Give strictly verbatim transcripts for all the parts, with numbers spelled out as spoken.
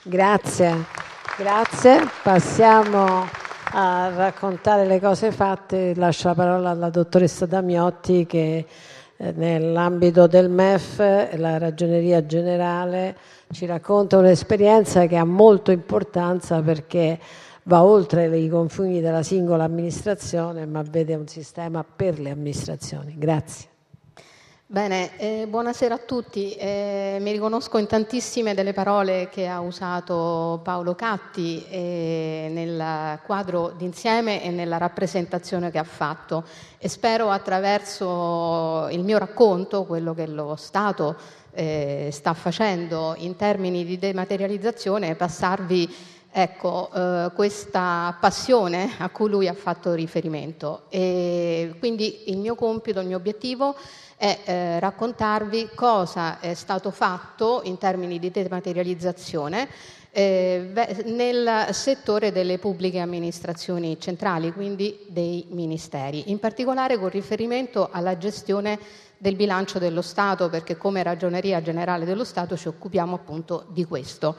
Grazie, grazie. Passiamo a raccontare le cose fatte. Lascio la parola alla dottoressa Damiotti che eh, nell'ambito del M E F, la Ragioneria Generale, ci racconta un'esperienza che ha molto importanza perché va oltre i confini della singola amministrazione, ma vede un sistema per le amministrazioni. Grazie. Bene, eh, buonasera a tutti. Eh, mi riconosco in tantissime delle parole che ha usato Paolo Catti eh, nel quadro d'insieme e nella rappresentazione che ha fatto, e spero attraverso il mio racconto, quello che lo Stato eh, sta facendo in termini di dematerializzazione, passarvi ecco, eh, questa passione a cui lui ha fatto riferimento. E quindi il mio compito, il mio obiettivo è eh, raccontarvi cosa è stato fatto in termini di dematerializzazione eh, nel settore delle pubbliche amministrazioni centrali, quindi dei ministeri, in particolare con riferimento alla gestione del bilancio dello Stato, perché come Ragioneria Generale dello Stato ci occupiamo appunto di questo.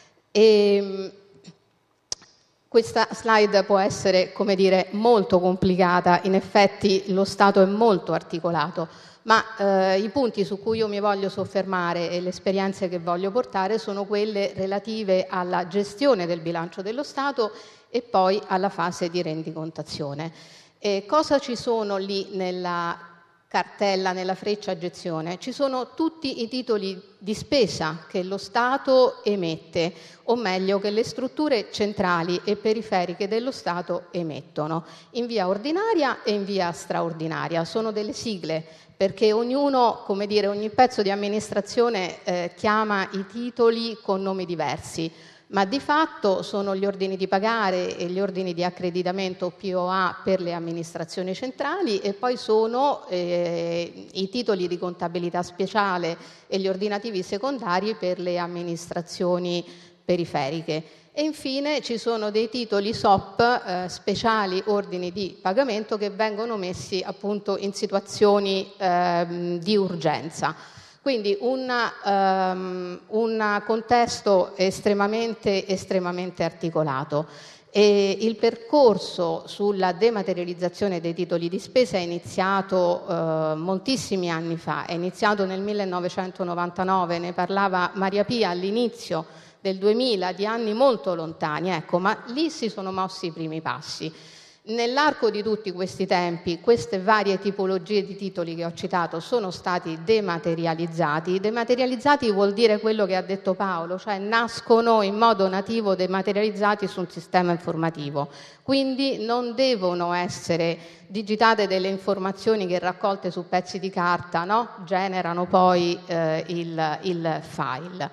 E, questa slide può essere, come dire, molto complicata, in effetti lo Stato è molto articolato, ma eh, i punti su cui io mi voglio soffermare e le esperienze che voglio portare sono quelle relative alla gestione del bilancio dello Stato e poi alla fase di rendicontazione. E cosa ci sono lì nella cartella, nella freccia a gestione? Ci sono tutti i titoli di spesa che lo Stato emette, o meglio che le strutture centrali e periferiche dello Stato emettono, in via ordinaria e in via straordinaria. Sono delle sigle, perché ognuno, come dire, ogni pezzo di amministrazione eh, chiama i titoli con nomi diversi, ma di fatto sono gli ordini di pagare e gli ordini di accreditamento P O A per le amministrazioni centrali, e poi sono eh, i titoli di contabilità speciale e gli ordinativi secondari per le amministrazioni periferiche. E infine ci sono dei titoli S O P, eh, speciali ordini di pagamento, che vengono messi appunto in situazioni eh, di urgenza. Quindi una, um, un contesto estremamente, estremamente articolato. E il percorso sulla dematerializzazione dei titoli di spesa è iniziato eh, moltissimi anni fa, è iniziato nel millenovecentonovantanove, ne parlava Maria Pia all'inizio del duemila, di anni molto lontani, ecco, ma lì si sono mossi i primi passi. Nell'arco di tutti questi tempi, queste varie tipologie di titoli che ho citato sono stati dematerializzati. Dematerializzati vuol dire quello che ha detto Paolo, cioè nascono in modo nativo dematerializzati su un sistema informativo. Quindi non devono essere digitate delle informazioni che raccolte su pezzi di carta, no? Generano poi eh, il, il file.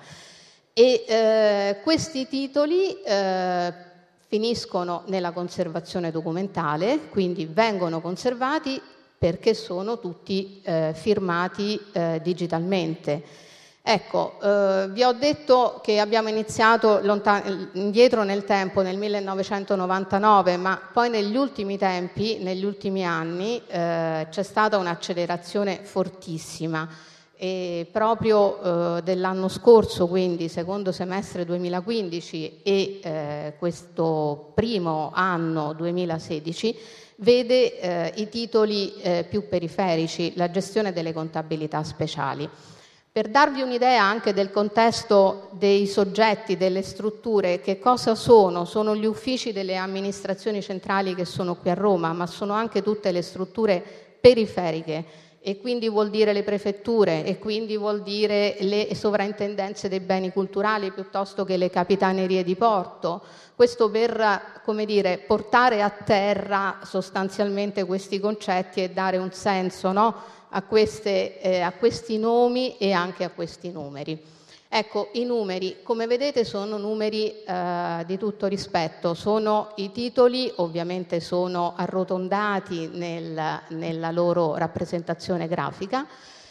E eh, questi titoli eh, finiscono nella conservazione documentale, quindi vengono conservati perché sono tutti eh, firmati eh, digitalmente. Ecco, eh, vi ho detto che abbiamo iniziato lontan- indietro nel tempo, nel millenovecentonovantanove, ma poi negli ultimi tempi, negli ultimi anni, eh, c'è stata un'accelerazione fortissima. E proprio eh, dell'anno scorso, quindi secondo semestre duemilaquindici e eh, questo primo anno duemilasedici, vede eh, i titoli eh, più periferici, la gestione delle contabilità speciali. Per darvi un'idea anche del contesto dei soggetti, delle strutture, che cosa sono? Sono gli uffici delle amministrazioni centrali che sono qui a Roma, ma sono anche tutte le strutture periferiche, e quindi vuol dire le prefetture, e quindi vuol dire le sovrintendenze dei beni culturali piuttosto che le capitanerie di porto. Questo per, come dire, portare a terra sostanzialmente questi concetti e dare un senso, no, a, queste, eh, a questi nomi e anche a questi numeri. Ecco, i numeri, come vedete, sono numeri eh, di tutto rispetto, sono i titoli, ovviamente sono arrotondati nel, nella loro rappresentazione grafica,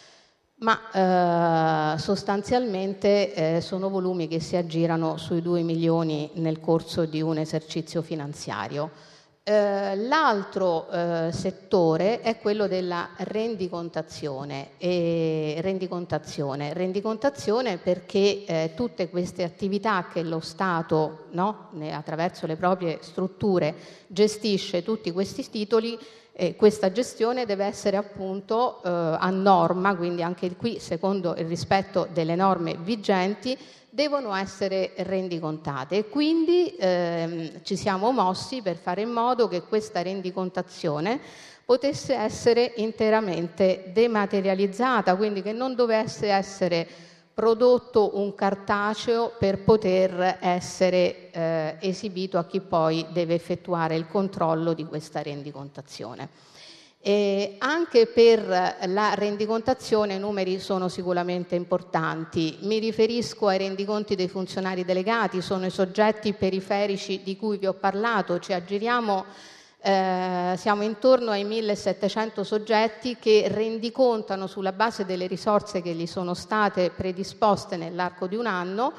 ma eh, sostanzialmente eh, sono volumi che si aggirano sui due milioni nel corso di un esercizio finanziario. Eh, l'altro eh, settore è quello della rendicontazione, e rendicontazione, rendicontazione perché eh, tutte queste attività che lo Stato, no, attraverso le proprie strutture gestisce, tutti questi titoli, eh, questa gestione deve essere appunto eh, a norma, quindi anche qui secondo il rispetto delle norme vigenti devono essere rendicontate, e quindi ehm, ci siamo mossi per fare in modo che questa rendicontazione potesse essere interamente dematerializzata, quindi che non dovesse essere prodotto un cartaceo per poter essere eh, esibito a chi poi deve effettuare il controllo di questa rendicontazione. E anche per la rendicontazione i numeri sono sicuramente importanti. Mi riferisco ai rendiconti dei funzionari delegati, sono i soggetti periferici di cui vi ho parlato, ci aggiriamo, eh, siamo intorno ai millesettecento soggetti che rendicontano sulla base delle risorse che gli sono state predisposte nell'arco di un anno,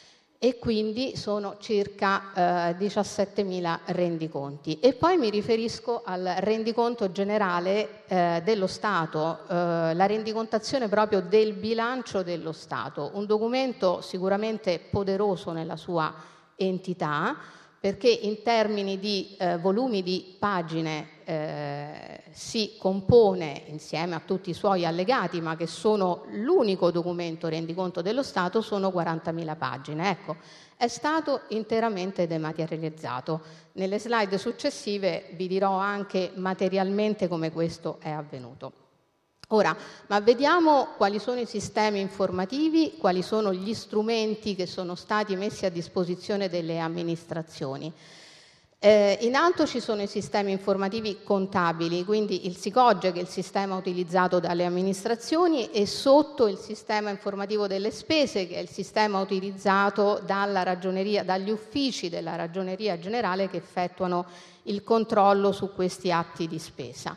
e quindi sono circa eh, diciassettemila rendiconti. E poi mi riferisco al rendiconto generale eh, dello Stato, eh, la rendicontazione proprio del bilancio dello Stato, un documento sicuramente poderoso nella sua entità, perché in termini di eh, volumi di pagine eh, si compone insieme a tutti i suoi allegati, ma che sono l'unico documento rendiconto dello Stato, sono quarantamila pagine. Ecco, è stato interamente dematerializzato. Nelle slide successive vi dirò anche materialmente come questo è avvenuto. Ora, ma vediamo quali sono i sistemi informativi, quali sono gli strumenti che sono stati messi a disposizione delle amministrazioni. Eh, in alto ci sono i sistemi informativi contabili, quindi il SICOGE, che è il sistema utilizzato dalle amministrazioni, e sotto il sistema informativo delle spese, che è il sistema utilizzato dalla ragioneria, dagli uffici della Ragioneria Generale che effettuano il controllo su questi atti di spesa.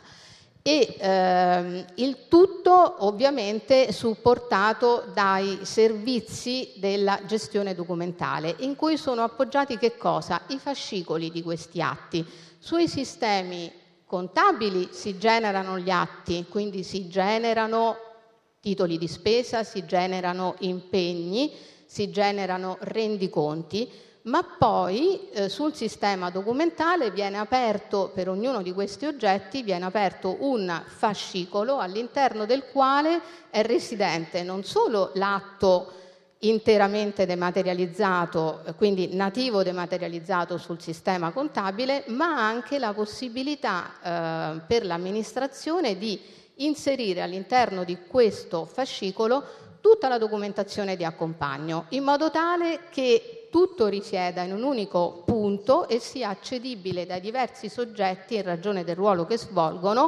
E ehm, il tutto ovviamente supportato dai servizi della gestione documentale, in cui sono appoggiati che cosa? I fascicoli di questi atti. Sui sistemi contabili si generano gli atti, quindi si generano titoli di spesa, si generano impegni, si generano rendiconti, ma poi eh, sul sistema documentale viene aperto, per ognuno di questi oggetti, viene aperto un fascicolo all'interno del quale è residente non solo l'atto interamente dematerializzato, quindi nativo dematerializzato sul sistema contabile, ma anche la possibilità eh, per l'amministrazione di inserire all'interno di questo fascicolo tutta la documentazione di accompagno, in modo tale che tutto risieda in un unico punto e sia accedibile dai diversi soggetti in ragione del ruolo che svolgono,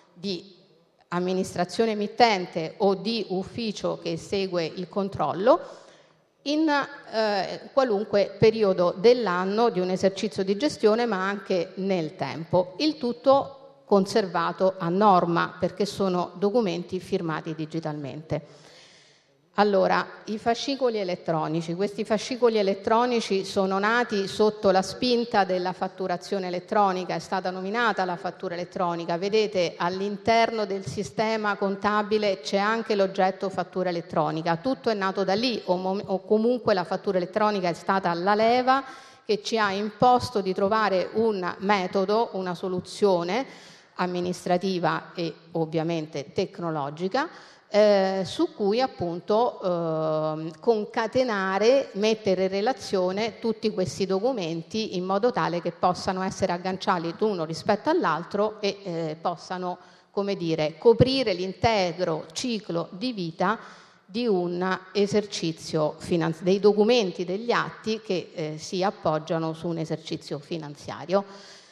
di amministrazione emittente o di ufficio che segue il controllo, in eh, qualunque periodo dell'anno di un esercizio di gestione, ma anche nel tempo. Il tutto conservato a norma, perché sono documenti firmati digitalmente. Allora, i fascicoli elettronici. Questi fascicoli elettronici sono nati sotto la spinta della fatturazione elettronica, è stata nominata la fattura elettronica. Vedete, all'interno del sistema contabile c'è anche l'oggetto fattura elettronica. Tutto è nato da lì, o, o comunque la fattura elettronica è stata la leva che ci ha imposto di trovare un metodo, una soluzione amministrativa e ovviamente tecnologica, Eh, su cui appunto eh, concatenare, mettere in relazione tutti questi documenti in modo tale che possano essere agganciati l'uno rispetto all'altro e eh, possano, come dire, coprire l'intero ciclo di vita di un esercizio finanziario, dei documenti, degli atti che eh, si appoggiano su un esercizio finanziario.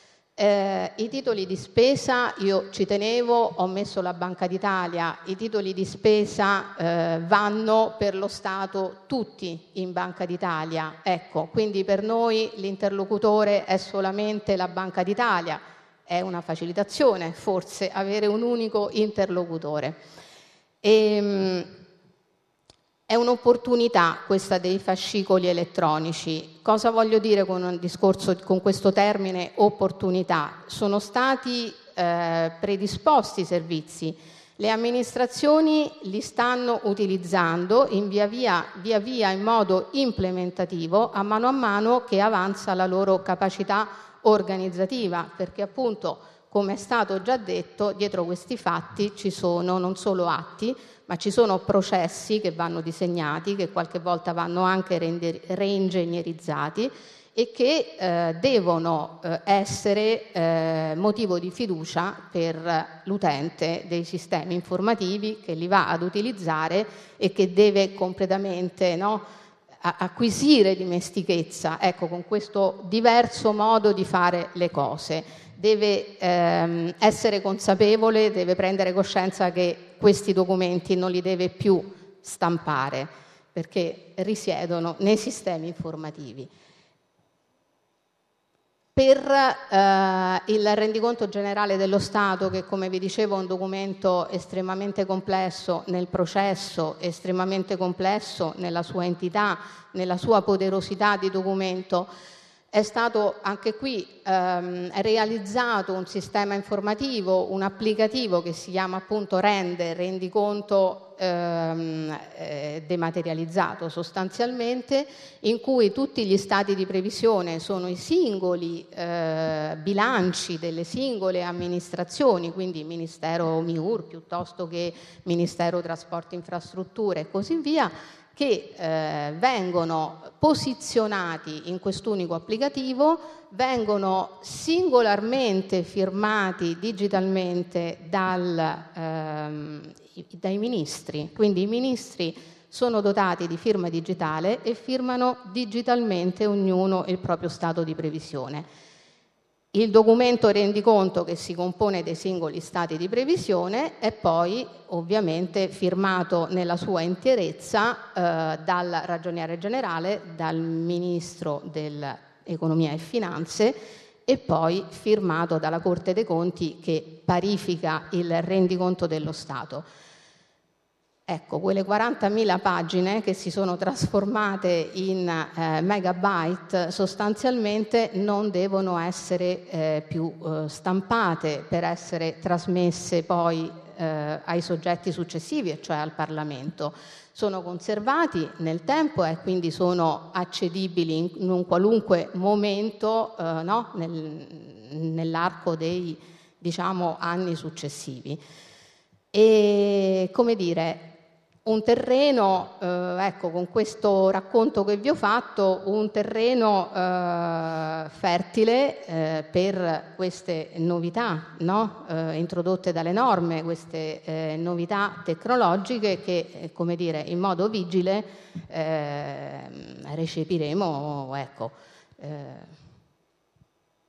Eh, I titoli di spesa, io ci tenevo, ho messo la Banca d'Italia, i titoli di spesa eh, vanno per lo Stato tutti in Banca d'Italia, ecco, quindi per noi l'interlocutore è solamente la Banca d'Italia, è una facilitazione forse avere un unico interlocutore. E, È un'opportunità questa dei fascicoli elettronici. Cosa voglio dire con un discorso, con questo termine opportunità? Sono stati eh, predisposti servizi, le amministrazioni li stanno utilizzando in via via, via via in modo implementativo a mano a mano che avanza la loro capacità organizzativa, perché appunto, come è stato già detto, dietro questi fatti ci sono non solo atti, ma ci sono processi che vanno disegnati, che qualche volta vanno anche reingegnerizzati e che eh, devono eh, essere eh, motivo di fiducia per l'utente dei sistemi informativi che li va ad utilizzare e che deve completamente, no, acquisire dimestichezza, ecco, con questo diverso modo di fare le cose. Deve ehm, essere consapevole, deve prendere coscienza che questi documenti non li deve più stampare perché risiedono nei sistemi informativi. Per eh, il rendiconto generale dello Stato, che come vi dicevo è un documento estremamente complesso nel processo, estremamente complesso nella sua entità, nella sua poderosità di documento, è stato anche qui ehm, realizzato un sistema informativo, un applicativo che si chiama appunto Rende, rendiconto ehm, eh, dematerializzato sostanzialmente, in cui tutti gli stati di previsione sono i singoli eh, bilanci delle singole amministrazioni, quindi Ministero M I U R piuttosto che Ministero Trasporti e Infrastrutture e così via, che eh, vengono posizionati in quest'unico applicativo, vengono singolarmente firmati digitalmente dal, ehm, dai ministri, quindi i ministri sono dotati di firma digitale e firmano digitalmente ognuno il proprio stato di previsione. Il documento rendiconto, che si compone dei singoli stati di previsione, è poi ovviamente firmato nella sua interezza eh, dal Ragioniere Generale, dal Ministro dell'Economia e Finanze e poi firmato dalla Corte dei Conti che parifica il rendiconto dello Stato. Ecco, quelle quarantamila pagine che si sono trasformate in eh, megabyte sostanzialmente non devono essere eh, più eh, stampate per essere trasmesse poi eh, ai soggetti successivi, cioè al Parlamento. Sono conservati nel tempo e quindi sono accedibili in, in un qualunque momento eh, no? Nel, nell'arco dei, diciamo, anni successivi. E come dire, un terreno, eh, ecco, con questo racconto che vi ho fatto, un terreno eh, fertile eh, per queste novità, no? eh, introdotte dalle norme, queste eh, novità tecnologiche che, eh, come dire, in modo vigile eh, recepiremo, ecco, eh,